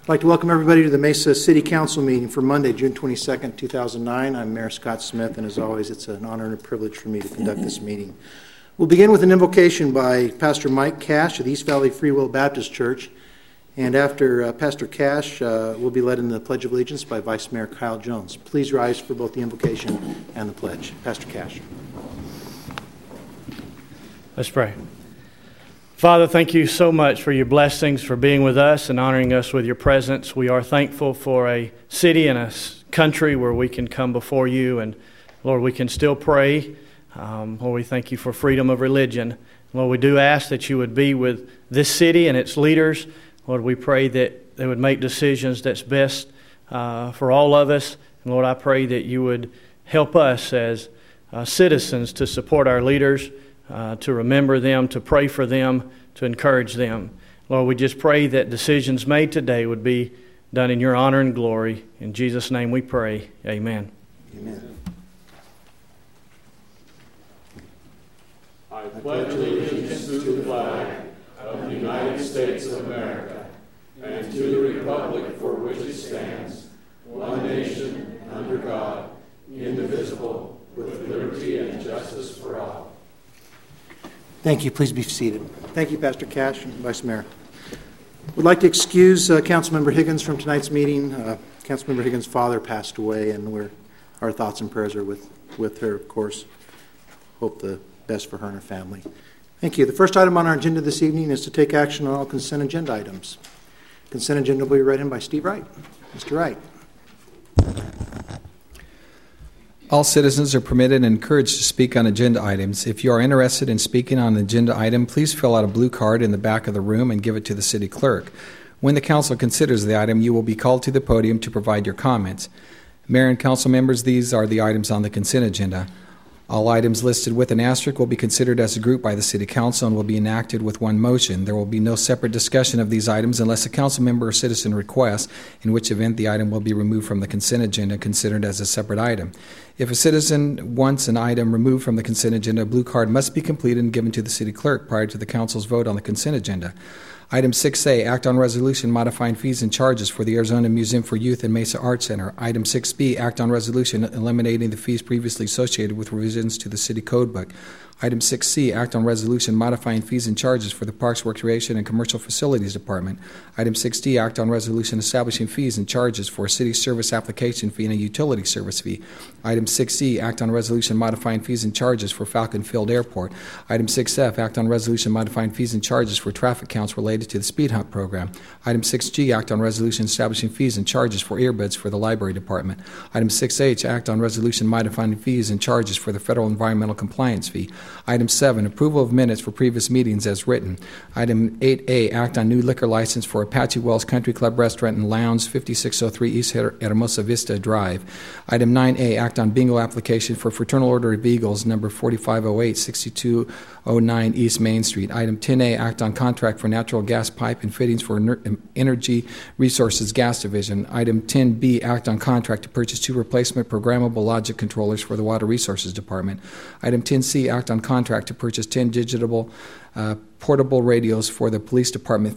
I'd like to welcome everybody to the Mesa City Council meeting for Monday, June 22nd, 2009. I'm Mayor Scott Smith, and as always, it's an honor and a privilege for me to conduct this meeting. We'll begin with an invocation by Pastor Mike Cash of the East Valley Free Will Baptist Church, and after Pastor Cash, we'll be led in the Pledge of Allegiance by Vice Mayor Kyle Jones. Please rise for both the invocation and the pledge. Pastor Cash. Let's pray. Father, thank you so much for your blessings, for being with us and honoring us with your presence. We are thankful for a city and a country where we can come before you, and Lord, we can still pray. Lord, we thank you for freedom of religion. Lord, we do ask that you would be with this city and its leaders. Lord, we pray that they would make decisions that's best for all of us. And Lord, I pray that you would help us as citizens to support our leaders, to remember them, to pray for them, to encourage them. Lord, we just pray that decisions made today would be done in your honor and glory. In Jesus' name we pray. Amen. Amen. I pledge allegiance to the flag of the United States of America and to the republic for which it stands, one nation, under God, indivisible, with liberty and justice for all. Thank you. Please be seated. Thank you, Pastor Cash and Vice Mayor. We'd like to excuse Councilmember Higgins from tonight's meeting. Councilmember Higgins' father passed away, and our thoughts and prayers are with her, of course. Hope the best for her and her family. Thank you. The first item on our agenda this evening is to take action on all consent agenda items. Consent agenda will be read in by Steve Wright. Mr. Wright. All citizens are permitted and encouraged to speak on agenda items. If you are interested in speaking on an agenda item, please fill out a blue card in the back of the room and give it to the city clerk. When the council considers the item, you will be called to the podium to provide your comments. Mayor and council members, these are the items on the consent agenda. All items listed with an asterisk will be considered as a group by the City Council and will be enacted with one motion. There will be no separate discussion of these items unless a council member or citizen requests, in which event the item will be removed from the consent agenda and considered as a separate item. If a citizen wants an item removed from the consent agenda, a blue card must be completed and given to the City Clerk prior to the Council's vote on the consent agenda. Item 6A, Act on Resolution modifying fees and charges for the Arizona Museum for Youth and Mesa Arts Center. Item 6B, Act on Resolution eliminating the fees previously associated with revisions to the City Code Book. Item 6C, Act on Resolution modifying fees and charges for the Parks, Recreation, and Commercial Facilities Department. Item 6D, Act on Resolution establishing fees and charges for a city service application fee and a utility service fee. Item 6E, Act on Resolution modifying fees and charges for Falcon Field Airport. Item 6F, Act on Resolution modifying fees and charges for traffic counts related to the Speed Hunt program. Item 6G, Act on Resolution establishing fees and charges for earbuds for the Library Department. Item 6H, Act on Resolution modifying fees and charges for the Federal Environmental Compliance Fee. Item 7, approval of minutes for previous meetings as written. Item 8A, Act on new liquor license for Apache Wells Country Club Restaurant and Lounge, 5603 East Hermosa Vista Drive. Item 9A, Act on bingo application for Fraternal Order of Eagles, number 4508, 6209 East Main Street. Item 10A, Act on contract for natural gas pipe and fittings for Energy Resources Gas Division. Item 10B, Act on contract to purchase 2 replacement programmable logic controllers for the Water Resources Department. Item 10C, Act on contract to purchase 10 digital portable radios for the Police Department,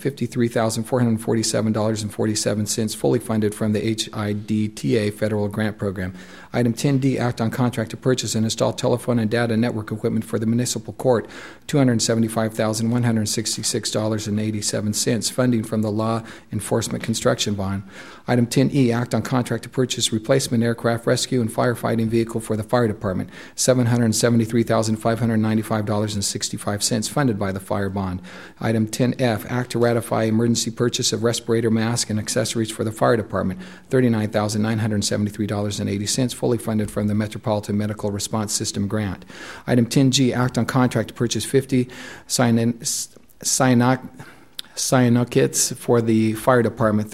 $53,447.47, fully funded from the HIDTA Federal Grant Program. Item 10D, Act on contract to purchase and install telephone and data network equipment for the Municipal Court, $275,166.87, funding from the Law Enforcement Construction Bond. Item 10E, Act on contract to purchase replacement aircraft rescue and firefighting vehicle for the Fire Department, $773,595.65, funded by the Fire Bond. Item 10F, Act to ratify emergency purchase of respirator masks and accessories for the Fire Department, $39,973.80, fully funded from the Metropolitan Medical Response System grant. Item 10G, Act on contract to purchase 50 cyanokits for the Fire Department,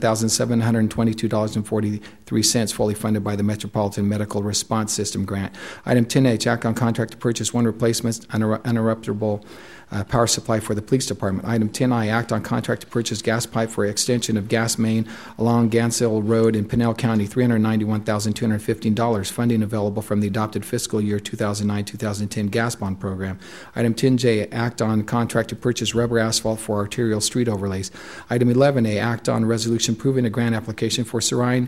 $37,722.43, fully funded by the Metropolitan Medical Response System grant. Item 10H, Act on contract to purchase 1 replacement uninterruptible power supply for the Police Department. Item 10I, Act on contract to purchase gas pipe for extension of gas main along Gansill Road in Pinell County, $391,215, funding available from the adopted fiscal year 2009-2010 gas bond program. Item 10J, Act on contract to purchase rubber asphalt for arterial aerial street overlays. Item 11A, act on resolution approving a grant application for Serine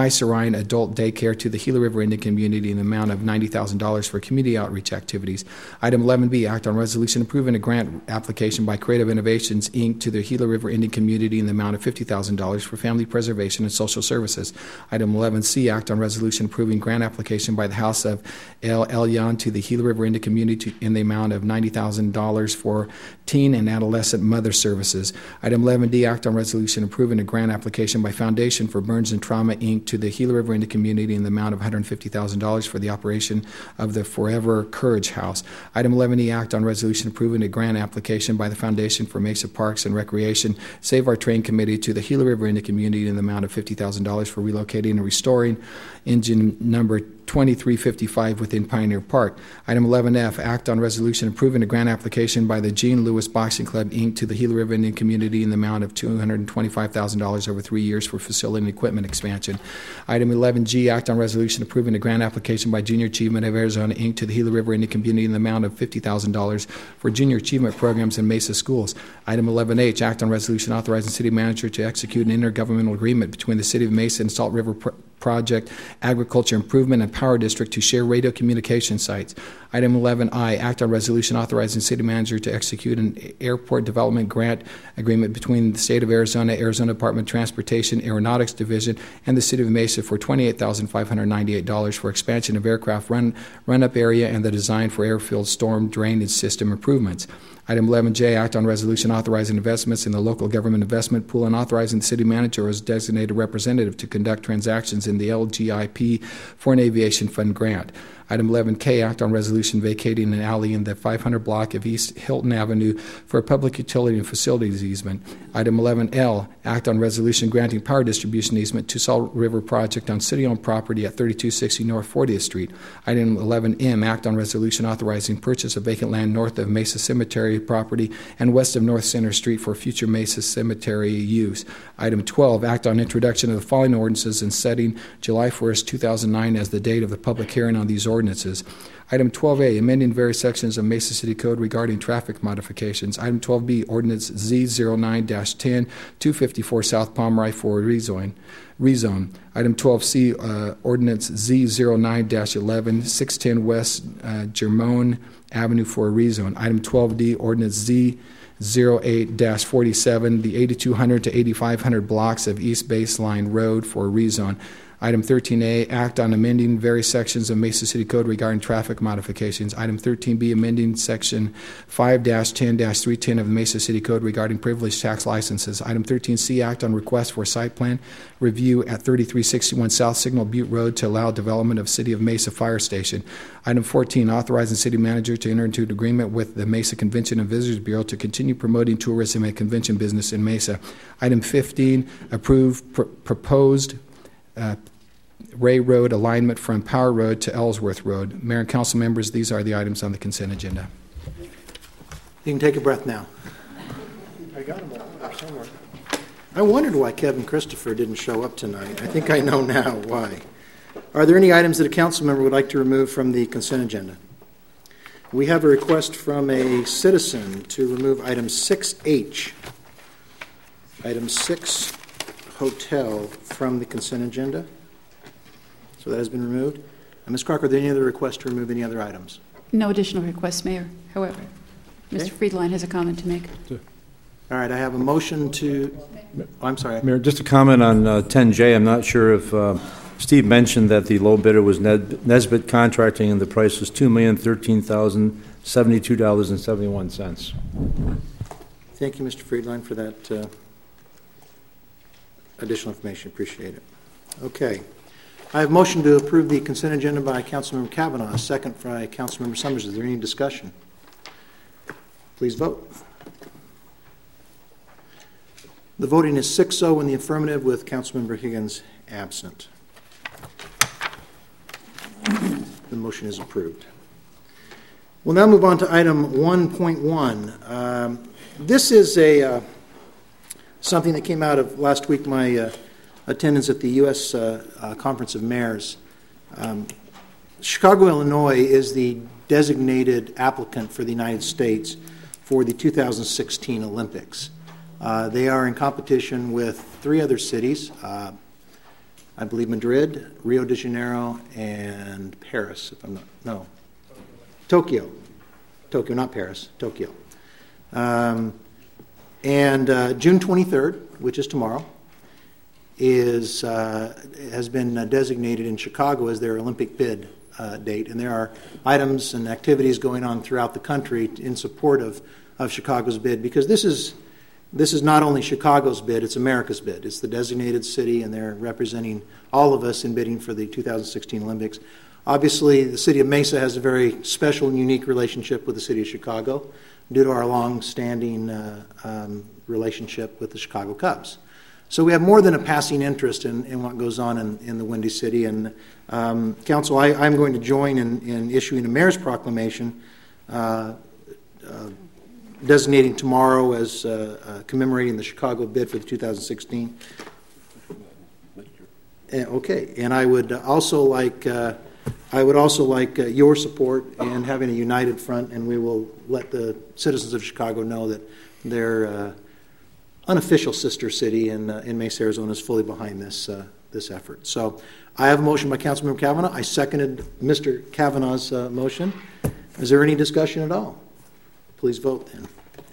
Adult Daycare to the Gila River Indian Community in the amount of $90,000 for community outreach activities. Item 11B, act on resolution approving a grant application by Creative Innovations, Inc. to the Gila River Indian Community in the amount of $50,000 for family preservation and social services. Item 11C, act on resolution approving grant application by the House of El Elyon to the Gila River Indian Community in the amount of $90,000 for teen and adolescent mother services. Item 11D, act on resolution approving a grant application by Foundation for Burns and Trauma, Inc. to the Gila River Indian Community in the amount of $150,000 for the operation of the Forever Courage House. Item 11E, act on resolution approving a grant application by the Foundation for Mesa Parks and Recreation, Save Our Train Committee to the Gila River Indian Community in the amount of $50,000 for relocating and restoring engine number 2355 within Pioneer Park. Item 11F, act on resolution approving a grant application by the Gene Lewis Boxing Club, Inc. to the Gila River Indian Community in the amount of $225,000 over 3 years for facility and equipment expansion. Item 11G, act on resolution approving a grant application by Junior Achievement of Arizona, Inc. to the Gila River Indian Community in the amount of $50,000 for junior achievement programs in Mesa schools. Item 11H, act on resolution authorizing city manager to execute an intergovernmental agreement between the City of Mesa and Salt River Project Agriculture Improvement and Power District to share radio communication sites. Item 11I, act on resolution authorizing city manager to execute an airport development grant agreement between the State of Arizona, Arizona Department of Transportation, Aeronautics Division, and the City of Mesa for $28,598 for expansion of aircraft run-up area and the design for airfield storm drainage system improvements. Item 11J, act on resolution authorizing investments in the local government investment pool and authorizing the city manager as designated representative to conduct transactions in the LGIP Foreign Aviation Fund grant. Item 11K, act on resolution vacating an alley in the 500 block of East Hilton Avenue for a public utility and facilities easement. Item 11L, act on resolution granting power distribution easement to Salt River Project on city-owned property at 3260 North 40th Street. Item 11M, act on resolution authorizing purchase of vacant land north of Mesa Cemetery property and west of North Center Street for future Mesa Cemetery use. Item 12, act on introduction of the following ordinances and setting July 1st, 2009 as the date of the public hearing on these ordinances. Item 12A, amending various sections of Mesa City Code regarding traffic modifications. Item 12B, Ordinance Z09-10, 254 South Pomeroy for rezone. Item 12C, Ordinance Z09-11, 610 West Germone Avenue for a rezone. Item 12D, Ordinance Z08-47, the 8200 to 8500 blocks of East Baseline Road for a rezone. Item 13A, act on amending various sections of Mesa City Code regarding traffic modifications. Item 13B, amending Section 5-10-310 of the Mesa City Code regarding privileged tax licenses. Item 13C, act on request for site plan review at 3361 South Signal Butte Road to allow development of City of Mesa Fire Station. Item 14, authorizing city manager to enter into an agreement with the Mesa Convention and Visitors Bureau to continue promoting tourism and convention business in Mesa. Item 15, approve proposed Ray Road alignment from Power Road to Ellsworth Road. Mayor and council members, these are the items on the consent agenda. You can take a breath now. I got them all there somewhere. I wondered why Kevin Christopher didn't show up tonight. I think I know now why. Are there any items that a council member would like to remove from the consent agenda? We have a request from a citizen to remove item 6H, item 6, hotel, from the consent agenda. So that has been removed. Ms. Crocker, are there any other requests to remove any other items? No additional requests, Mayor. However, Okay. Mr. Friedline has a comment to make. All right, I have a motion to... Oh, I'm sorry. Mayor, just a comment on 10J. I'm not sure if Steve mentioned that the low bidder was Nesbitt Contracting and the price was $2,013,072.71. Thank you, Mr. Friedline, for that additional information. Appreciate it. Okay. I have motion to approve the consent agenda by Councilmember Kavanaugh, second by Councilmember Summers. Is there any discussion? Please vote. The voting is 6-0 in the affirmative with Councilmember Higgins absent. The motion is approved. We'll now move on to item 1.1. This is something that came out of last week, my attendance at the U.S. Conference of Mayors. Chicago, Illinois is the designated applicant for the United States for the 2016 Olympics. They are in competition with 3 other cities, I believe Madrid, Rio de Janeiro, and Paris, if I'm not, no, Tokyo, not Paris, Tokyo. And June 23rd, which is tomorrow, has been designated in Chicago as their Olympic bid date, and there are items and activities going on throughout the country in support of Chicago's bid, because this is not only Chicago's bid, it's America's bid. It's the designated city, and they're representing all of us in bidding for the 2016 Olympics. Obviously, the city of Mesa has a very special and unique relationship with the city of Chicago due to our long-standing relationship with the Chicago Cubs. So we have more than a passing interest in what goes on in the Windy City. And Council, I'm going to join in issuing a mayor's proclamation designating tomorrow as commemorating the Chicago bid for the 2016. Okay, and I would also like your support in having a united front, and we will let the citizens of Chicago know that their unofficial sister city in Mesa, Arizona, is fully behind this effort. So I have a motion by Councilmember Kavanaugh. I seconded Mr. Kavanaugh's motion. Is there any discussion at all? Please vote then.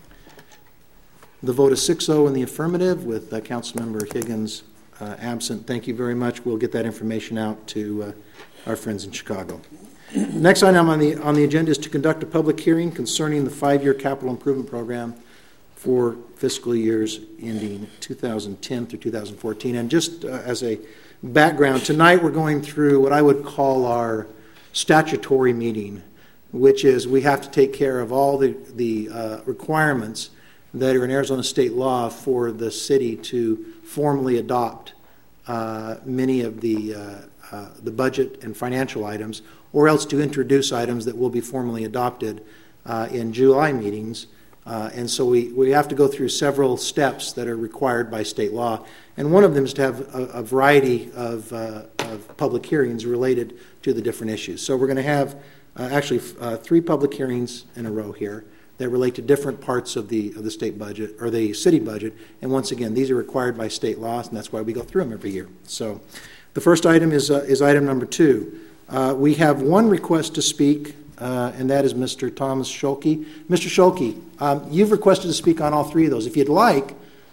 The vote is 6-0 in the affirmative, with Councilmember Higgins absent. Thank you very much. We'll get that information out to our friends in Chicago. Next item on the agenda is to conduct a public hearing concerning the 5-year capital improvement program for fiscal years ending 2010 through 2014. And just as a background, tonight we're going through what I would call our statutory meeting, which is we have to take care of all the requirements that are in Arizona state law for the city to formally adopt many of the budget and financial items, or else to introduce items that will be formally adopted in July meetings. And so we have to go through several steps that are required by state law. And one of them is to have a variety of public hearings related to the different issues. So we're going to have actually 3 public hearings in a row here that relate to different parts of the state budget or the city budget. And once again, these are required by state laws, and that's why we go through them every year. So the first item is item number 2. We have one request to speak, and that is Mr. Thomas Schulke. Mr. Schulke, you've requested to speak on all 3 of those. If you'd like,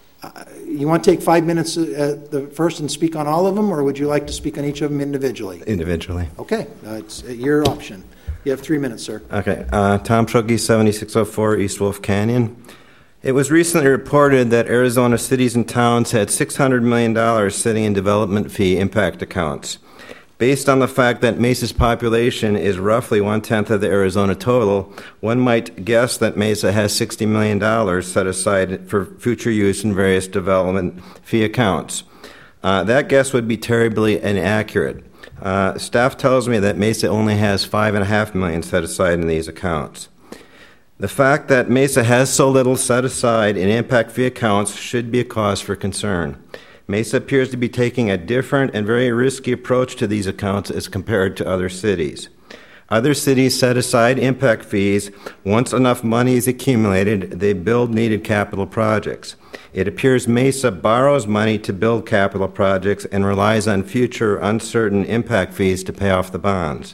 you want to take 5 minutes at the first and speak on all of them, or would you like to speak on each of them individually? Individually. Okay, it's your option. You have 3 minutes, sir. Okay. Tom Schulke, 7604 East Wolf Canyon. It was recently reported that Arizona cities and towns had $600 million sitting in development fee impact accounts. Based on the fact that Mesa's population is roughly 1/10 of the Arizona total, one might guess that Mesa has $60 million set aside for future use in various development fee accounts. That guess would be terribly inaccurate. Staff tells me that Mesa only has $5.5 million set aside in these accounts. The fact that Mesa has so little set aside in impact fee accounts should be a cause for concern. Mesa appears to be taking a different and very risky approach to these accounts as compared to other cities. Other cities set aside impact fees. Once enough money is accumulated, they build needed capital projects. It appears Mesa borrows money to build capital projects and relies on future uncertain impact fees to pay off the bonds.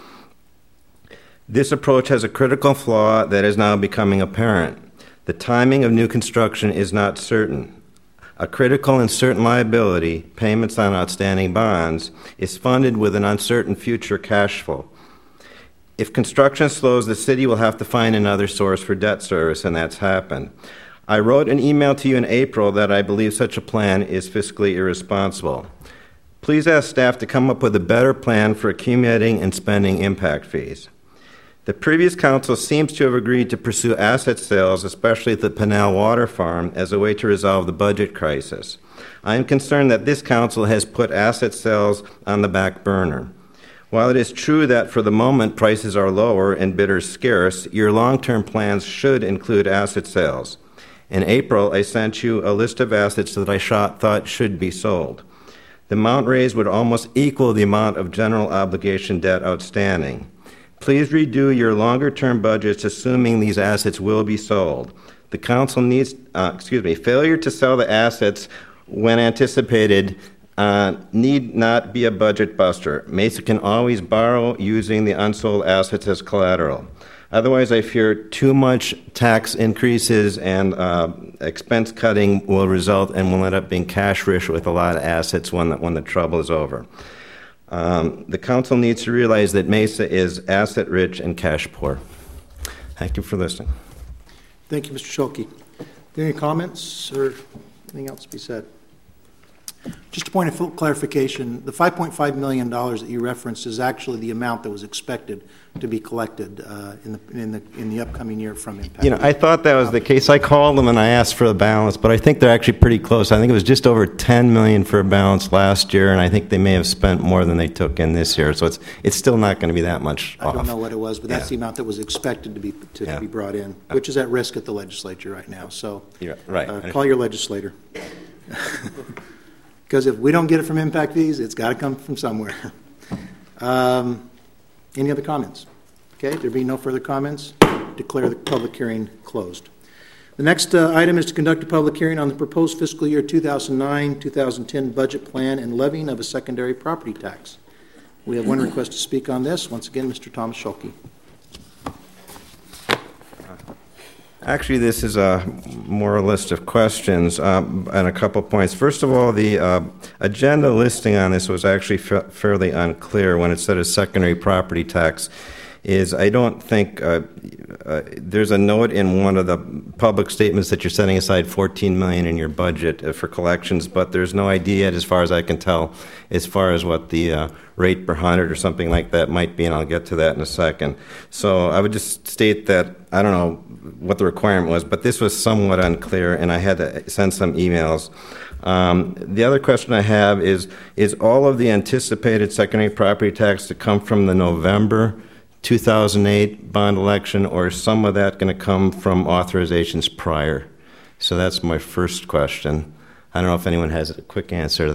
This approach has a critical flaw that is now becoming apparent. The timing of new construction is not certain. A critical and certain liability, payments on outstanding bonds, is funded with an uncertain future cash flow. If construction slows, the city will have to find another source for debt service, and that's happened. I wrote an email to you in April that I believe such a plan is fiscally irresponsible. Please ask staff to come up with a better plan for accumulating and spending impact fees. The previous council seems to have agreed to pursue asset sales, especially at the Pinal Water Farm, as a way to resolve the budget crisis. I am concerned that this council has put asset sales on the back burner. While it is true that for the moment prices are lower and bidders scarce, your long-term plans should include asset sales. In April, I sent you a list of assets that I thought should be sold. The amount raised would almost equal the amount of general obligation debt outstanding. Please redo your longer-term budgets assuming these assets will be sold. The council needs, failure to sell the assets when anticipated need not be a budget buster. Mesa can always borrow using the unsold assets as collateral. Otherwise, I fear too much tax increases and expense cutting will result and will end up being cash rich with a lot of assets when the trouble is over. The council needs to realize that Mesa is asset rich and cash poor. Thank you for listening. Thank you, Mr. Schulke. Any comments or anything else to be said? Just a point of full clarification, the $5.5 million that you referenced is actually the amount that was expected to be collected in the upcoming year from impact. I thought that was the case. I called them and I asked for the balance, but I think they're actually pretty close. I think it was just over $10 million for a balance last year, and I think they may have spent more than they took in this year. So it's still not going to be that much off. I don't know what it was, but that's the amount that was expected to be brought in, which is at risk at the legislature right now. So right. Call your legislator. Because if we don't get it from impact fees, it's got to come from somewhere. Any other comments? Okay, there being no further comments, declare the public hearing closed. The next item is to conduct a public hearing on the proposed fiscal year 2009-2010 budget plan and levying of a secondary property tax. We have one request to speak on this. Once again, Mr. Thomas Schulke. Actually, this is more a list of questions and a couple points. First of all, the agenda listing on this was actually fairly unclear when it said a secondary property tax. I don't think there's a note in one of the public statements that you're setting aside $14 million in your budget for collections, but there's no idea, as far as I can tell, as far as what the rate per 100 or something like that might be, and I'll get to that in a second. So I would just state that I don't know what the requirement was, but this was somewhat unclear, and I had to send some emails. The other question I have is all of the anticipated secondary property tax to come from the November 2008 bond election, or is some of that going to come from authorizations prior? So that's my first question. I don't know if anyone has a quick answer to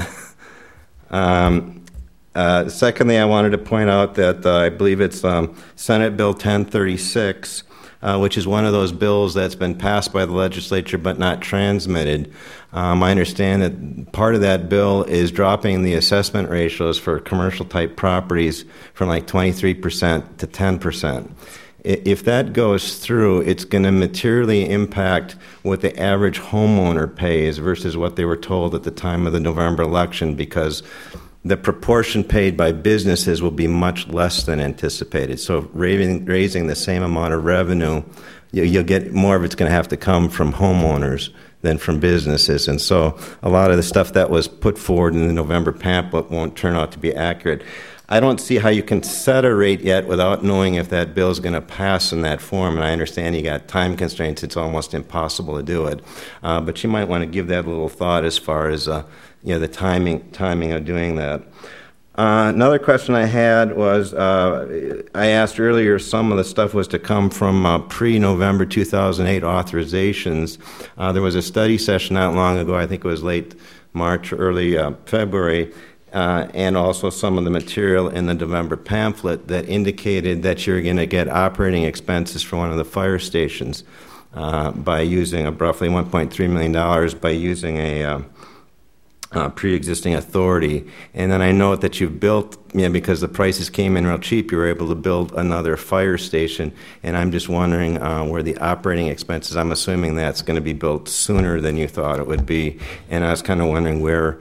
that. Secondly, I wanted to point out that I believe it's Senate Bill 1036, which is one of those bills that's been passed by the legislature but not transmitted. I understand that part of that bill is dropping the assessment ratios for commercial-type properties from like 23% to 10%. If that goes through, it's going to materially impact what the average homeowner pays versus what they were told at the time of the November election, because the proportion paid by businesses will be much less than anticipated. So raising the same amount of revenue, you'll get more of it's going to have to come from homeowners than from businesses. And so a lot of the stuff that was put forward in the November pamphlet won't turn out to be accurate. I don't see how you can set a rate yet without knowing if that bill is going to pass in that form. And I understand you got time constraints. It's almost impossible to do it. But you might want to give that a little thought as far as the timing of doing that. Another question I had was, I asked earlier, some of the stuff was to come from pre-November 2008 authorizations. There was a study session not long ago, I think it was late March, early February, and also some of the material in the November pamphlet that indicated that you're going to get operating expenses for one of the fire stations by using roughly $1.3 million by using a pre-existing authority. And then I note that you've built, because the prices came in real cheap, you were able to build another fire station. And I'm just wondering where the operating expenses, I'm assuming that's going to be built sooner than you thought it would be. And I was kind of wondering where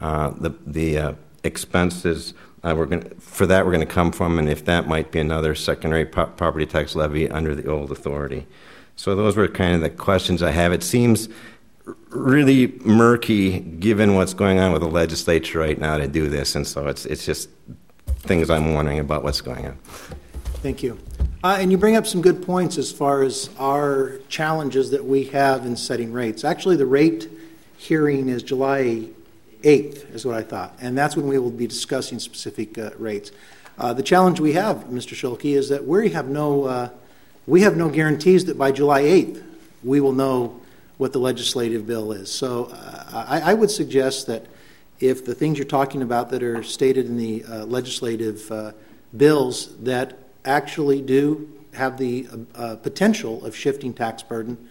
the expenses we're going to come from, and if that might be another secondary property tax levy under the old authority. So those were kind of the questions I have. It seems really murky given what's going on with the legislature right now to do this, and so it's just things I'm wondering about what's going on. Thank you. And you bring up some good points as far as our challenges that we have in setting rates. Actually, the rate hearing is July 8th, is what I thought, and that's when we will be discussing specific rates. The challenge we have, Mr. Schulke, is that we have no guarantees that by July 8th we will know what the legislative bill is. So I would suggest that if the things you're talking about that are stated in the legislative bills that actually do have the potential of shifting tax burden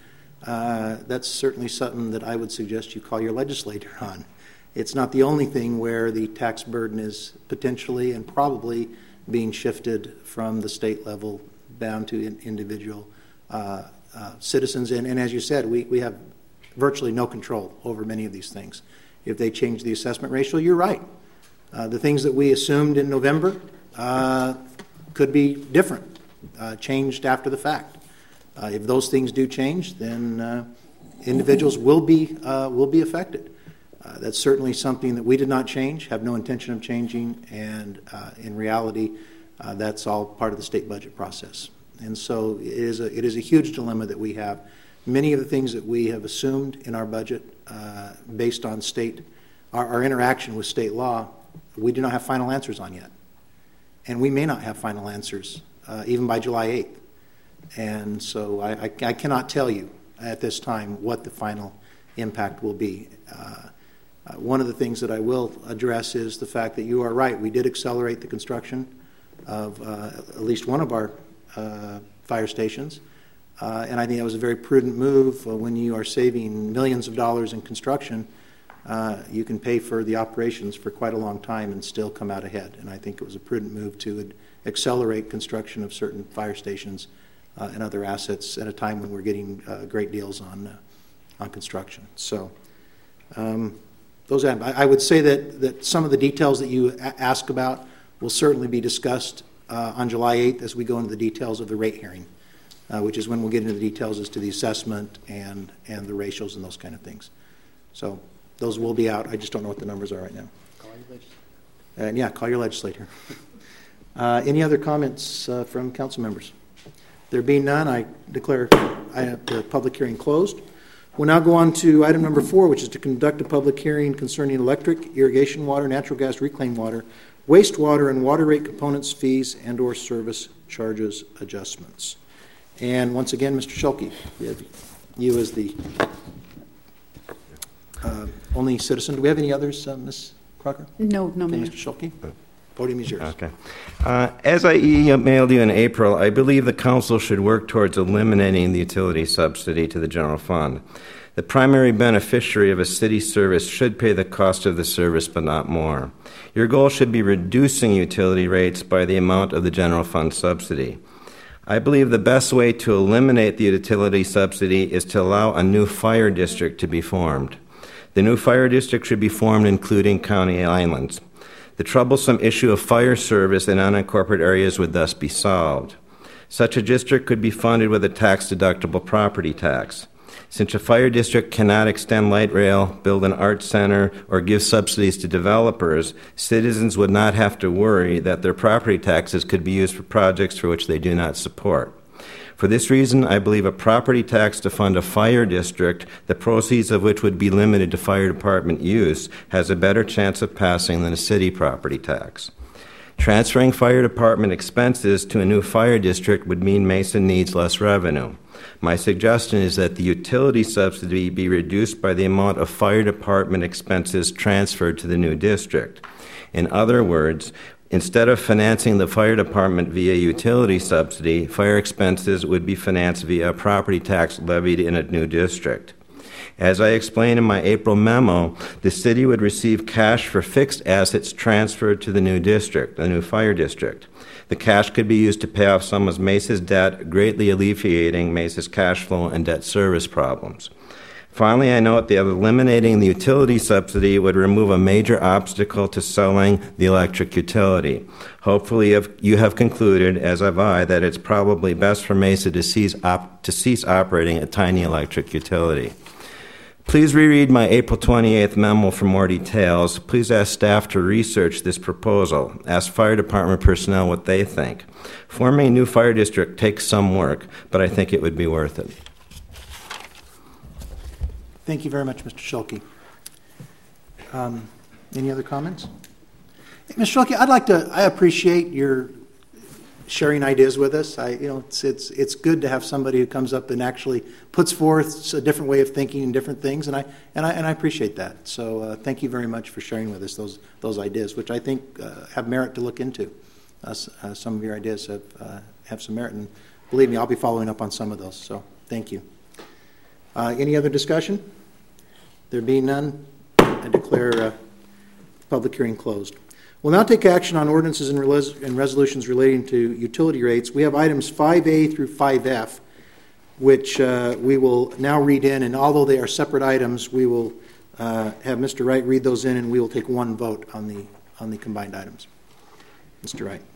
that's certainly something that I would suggest you call your legislator on. It's not the only thing where the tax burden is potentially and probably being shifted from the state level down to individual citizens. And as you said, we have virtually no control over many of these things. If they change the assessment ratio, you're right. The things that we assumed in November could be different, changed after the fact. If those things do change, then individuals will be affected. That's certainly something that we did not change, have no intention of changing, and in reality, that's all part of the state budget process. And so it is a huge dilemma that we have. Many of the things that we have assumed in our budget based on our interaction with state law, we do not have final answers on yet. And we may not have final answers even by July 8th. And so I cannot tell you at this time what the final impact will be. One of the things that I will address is the fact that you are right. We did accelerate the construction of at least one of our fire stations. And I think that was a very prudent move. When you are saving millions of dollars in construction, you can pay for the operations for quite a long time and still come out ahead. And I think it was a prudent move to accelerate construction of certain fire stations and other assets at a time when we're getting great deals on construction. So I would say that some of the details that you ask about will certainly be discussed on July 8th as we go into the details of the rate hearing, which is when we'll get into the details as to the assessment and the ratios and those kind of things. So those will be out. I just don't know what the numbers are right now. Call your legislator. Call your legislator. Any other comments from council members? There being none, I declare the public hearing closed. We'll now go on to item number 4, which is to conduct a public hearing concerning electric, irrigation water, natural gas, reclaimed water, wastewater, and water rate components, fees, and/or service charges adjustments. And once again, Mr. Schulke, you as the only citizen. Do we have any others, Ms. Crocker? No, Mayor. Mr. Schulke, podium is yours. Okay. As I emailed you in April, I believe the council should work towards eliminating the utility subsidy to the general fund. The primary beneficiary of a city service should pay the cost of the service, but not more. Your goal should be reducing utility rates by the amount of the general fund subsidy. I believe the best way to eliminate the utility subsidy is to allow a new fire district to be formed. The new fire district should be formed including county islands. The troublesome issue of fire service in unincorporated areas would thus be solved. Such a district could be funded with a tax-deductible property tax. Since a fire district cannot extend light rail, build an arts center, or give subsidies to developers, citizens would not have to worry that their property taxes could be used for projects for which they do not support. For this reason, I believe a property tax to fund a fire district, the proceeds of which would be limited to fire department use, has a better chance of passing than a city property tax. Transferring fire department expenses to a new fire district would mean Mesa needs less revenue. My suggestion is that the utility subsidy be reduced by the amount of fire department expenses transferred to the new district. In other words, instead of financing the fire department via utility subsidy, fire expenses would be financed via a property tax levied in a new district. As I explained in my April memo, the city would receive cash for fixed assets transferred to the new district, the new fire district. The cash could be used to pay off some of Mesa's debt, greatly alleviating Mesa's cash flow and debt service problems. Finally, I note that eliminating the utility subsidy would remove a major obstacle to selling the electric utility. Hopefully, you have concluded, as have I, that it's probably best for Mesa to cease operating a tiny electric utility. Please reread my April 28th memo for more details. Please ask staff to research this proposal. Ask fire department personnel what they think. Forming a new fire district takes some work, but I think it would be worth it. Thank you very much, Mr. Schulke. Any other comments? Hey, Mr. Schulke, I appreciate your sharing ideas with us. It's good to have somebody who comes up and actually puts forth a different way of thinking and different things, and I appreciate that. So thank you very much for sharing with us those ideas, which I think have merit to look into. Some of your ideas have some merit, and believe me, I'll be following up on some of those. So thank you. Any other discussion? There being none, I declare public hearing closed. We'll now take action on ordinances and resolutions relating to utility rates. We have items 5A through 5F, which we will now read in, and although they are separate items, we will have Mr. Wright read those in, and we will take one vote on the combined items. Mr. Wright.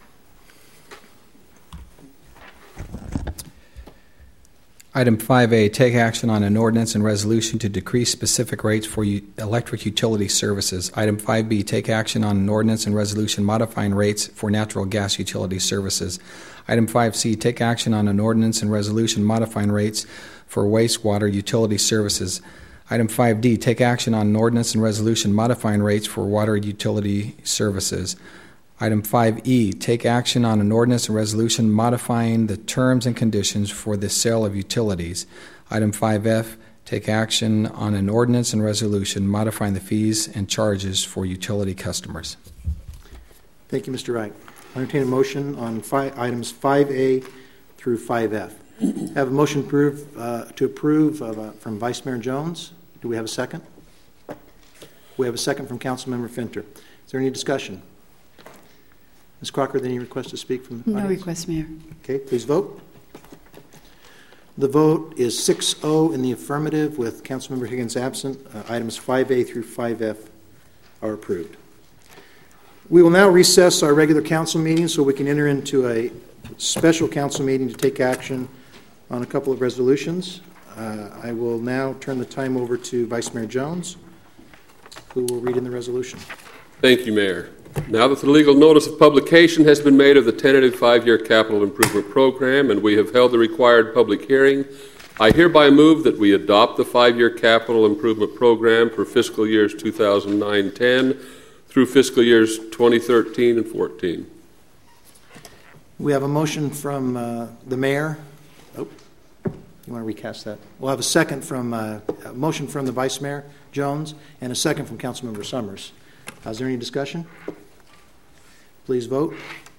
Item 5A, take action on an ordinance and resolution to decrease specific rates for electric utility services. Item 5B, take action on an ordinance and resolution modifying rates for natural gas utility services. Item 5C, take action on an ordinance and resolution modifying rates for wastewater utility services. Item 5D, take action on an ordinance and resolution modifying rates for water utility services. Item 5E, take action on an ordinance and resolution modifying the terms and conditions for the sale of utilities. Item 5F, take action on an ordinance and resolution modifying the fees and charges for utility customers. Thank you, Mr. Wright. I entertain a motion on items 5A through 5F. I have a motion to approve from Vice Mayor Jones. Do we have a second? We have a second from Councilmember Finter. Is there any discussion? Ms. Crocker, any request to speak from the No audience? request, Mayor. Okay, please vote. The vote is 6-0 in the affirmative with Councilmember Higgins absent. Items 5A through 5F are approved. We will now recess our regular council meeting so we can enter into a special council meeting to take action on a couple of resolutions. I will now turn the time over to Vice Mayor Jones, who will read in the resolution. Thank you, Mayor. Now that the legal notice of publication has been made of the tentative 5-year capital improvement program and we have held the required public hearing, I hereby move that we adopt the 5-year capital improvement program for fiscal years 2009-10 through fiscal years 2013 and 14. We have a motion from the mayor. Oh, you want to recast that? We'll have a second from a motion from the Vice Mayor Jones and a second from Councilmember Summers. Is there any discussion? Please vote.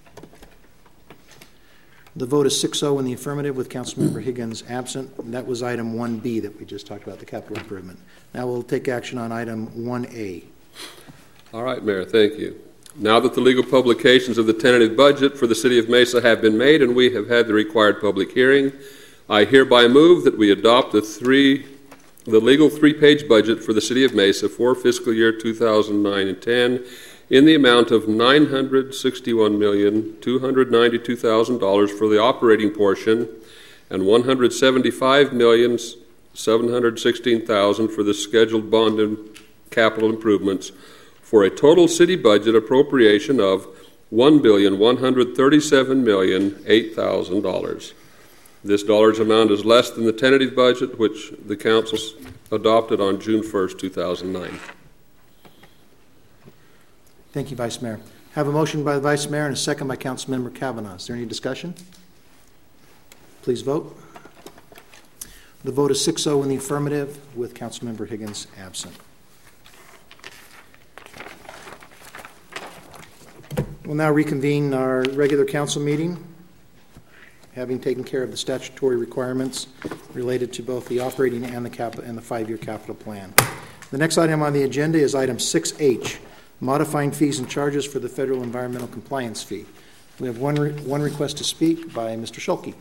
The vote is 6-0 in the affirmative with Councilmember Higgins absent. And that was item 1B that we just talked about, the capital improvement. Now we'll take action on item 1A. All right, Mayor, thank you. Now that the legal publications of the tentative budget for the City of Mesa have been made and we have had the required public hearing, I hereby move that we adopt the legal 3-page budget for the City of Mesa for fiscal year 2009 and 10 in the amount of $961,292,000 for the operating portion and $175,716,000 for the scheduled bond and capital improvements for a total city budget appropriation of $1,137,008,000. This dollar's amount is less than the tentative budget, which the council adopted on June 1st, 2009. Thank you, Vice Mayor. I have a motion by the Vice Mayor and a second by Councilmember Kavanaugh. Is there any discussion? Please vote. The vote is 6-0 in the affirmative with Councilmember Higgins absent. We'll now reconvene our regular council meeting, having taken care of the statutory requirements related to both the operating and the 5-year capital plan. The next item on the agenda is item 6H, modifying fees and charges for the federal environmental compliance fee. We have one request to speak by Mr. Schulke.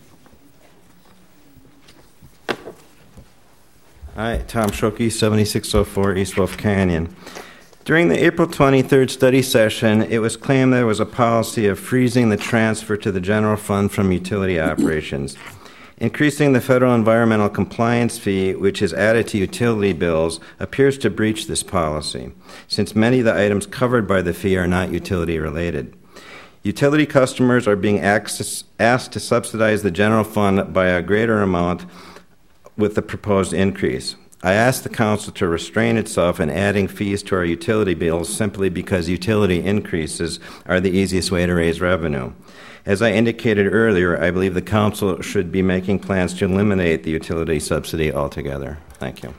Hi, Tom Schulke, 7604 East Wolf Canyon. During the April 23rd study session, it was claimed there was a policy of freezing the transfer to the general fund from utility operations. Increasing the federal environmental compliance fee, which is added to utility bills, appears to breach this policy, since many of the items covered by the fee are not utility related. Utility customers are being asked to subsidize the general fund by a greater amount with the proposed increase. I ask the council to restrain itself in adding fees to our utility bills simply because utility increases are the easiest way to raise revenue. As I indicated earlier, I believe the council should be making plans to eliminate the utility subsidy altogether. Thank you.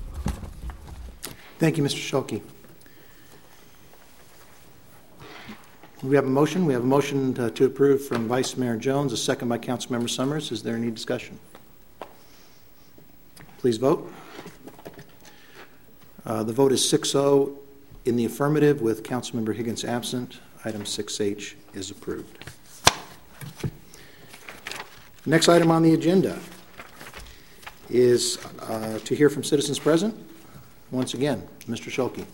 Thank you, Mr. Schulke. We have a motion. We have a motion to approve from Vice Mayor Jones, a second by Councilmember Summers. Is there any discussion? Please vote. The vote is 6-0 in the affirmative with Councilmember Higgins absent. Item 6H is approved. Next item on the agenda is to hear from citizens present. Once again, Mr. Schulke.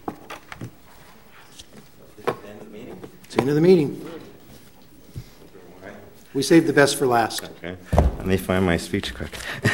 It's the end of the meeting. We saved the best for last. Okay. Let me find my speech quick.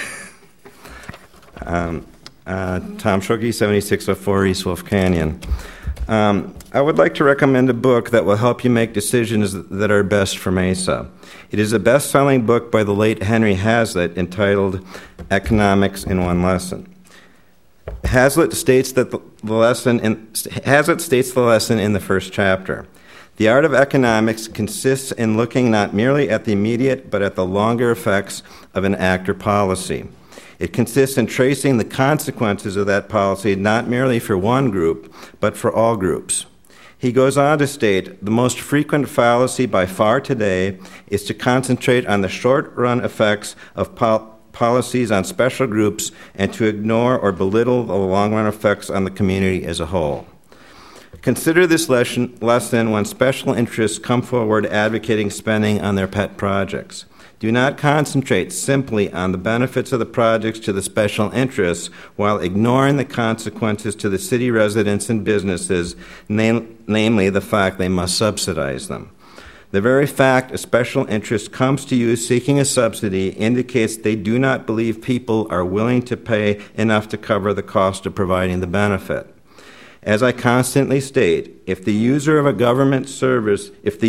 Tom Schulke, 7604 East Wolf Canyon. I would like to recommend a book that will help you make decisions that are best for Mesa. It is a best-selling book by the late Henry Hazlitt entitled Economics in One Lesson. Hazlitt states the lesson in the first chapter. The art of economics consists in looking not merely at the immediate, but at the longer effects of an act or policy. It consists in tracing the consequences of that policy not merely for one group, but for all groups. He goes on to state, the most frequent fallacy by far today is to concentrate on the short-run effects of policies on special groups and to ignore or belittle the long-run effects on the community as a whole. Consider this lesson when special interests come forward advocating spending on their pet projects. Do not concentrate simply on the benefits of the projects to the special interests while ignoring the consequences to the city residents and businesses, namely the fact they must subsidize them. The very fact a special interest comes to you seeking a subsidy indicates they do not believe people are willing to pay enough to cover the cost of providing the benefit. As I constantly state, if the users of a government service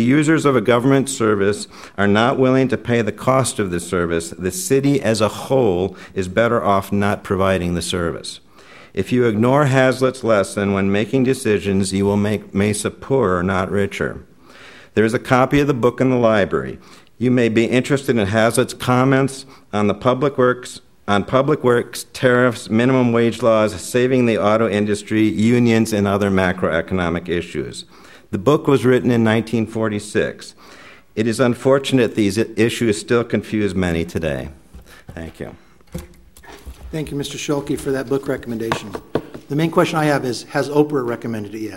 are not willing to pay the cost of the service, the city as a whole is better off not providing the service. If you ignore Hazlitt's lesson when making decisions, you will make Mesa poorer, not richer. There is a copy of the book in the library. You may be interested in Hazlitt's comments on the public works, tariffs, minimum wage laws, saving the auto industry, unions, and other macroeconomic issues. The book was written in 1946. It is unfortunate these issues still confuse many today. Thank you. Thank you, Mr. Schulke, for that book recommendation. The main question I have is, has Oprah recommended it yet?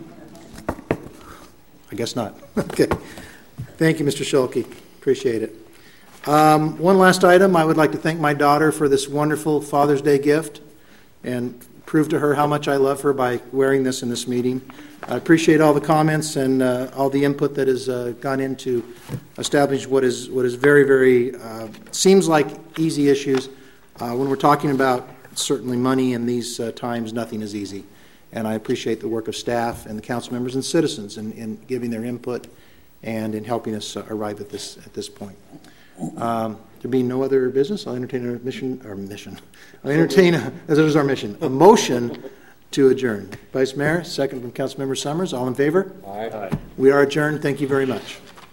I guess not. Okay. Thank you, Mr. Schulke. Appreciate it. One last item. I would like to thank my daughter for this wonderful Father's Day gift and prove to her how much I love her by wearing this in this meeting. I appreciate all the comments and all the input that has gone into establish what is very, very, seems like easy issues. When we're talking about certainly money in these times, nothing is easy. And I appreciate the work of staff and the council members and citizens in giving their input and in helping us arrive at this point. There being no other business, I'll entertain a motion to adjourn. Vice Mayor, second from Councilmember Summers. All in favor? Aye. We are adjourned. Thank you very much.